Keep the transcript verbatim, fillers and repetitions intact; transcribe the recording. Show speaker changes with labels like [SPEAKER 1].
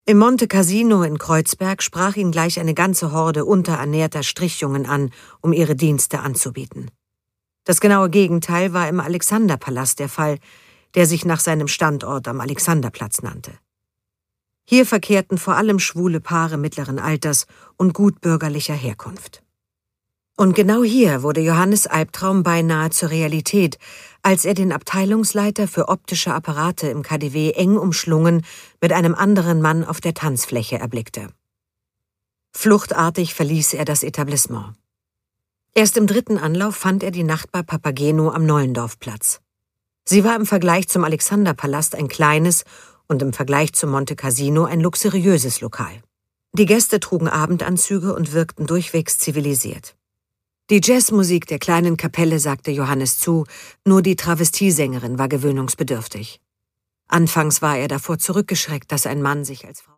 [SPEAKER 1] Im Monte Cassino in Kreuzberg sprach ihn gleich eine ganze Horde unterernährter Strichjungen an, um ihre Dienste anzubieten. Das genaue Gegenteil war im Alexanderpalast der Fall, der sich nach seinem Standort am Alexanderplatz nannte. Hier verkehrten vor allem schwule Paare mittleren Alters und gutbürgerlicher Herkunft. Und genau hier wurde Johannes' Albtraum beinahe zur Realität, als er den Abteilungsleiter für optische Apparate im K D W eng umschlungen mit einem anderen Mann auf der Tanzfläche erblickte. Fluchtartig verließ er das Etablissement. Erst im dritten Anlauf fand er die Nachtbar Papageno am Nollendorfplatz. Sie war im Vergleich zum Alexanderpalast ein kleines und im Vergleich zum Monte Cassino ein luxuriöses Lokal. Die Gäste trugen Abendanzüge und wirkten durchwegs zivilisiert. Die Jazzmusik der kleinen Kapelle sagte Johannes zu, nur die Travestiesängerin war gewöhnungsbedürftig. Anfangs war er davor zurückgeschreckt, dass ein Mann sich als Frau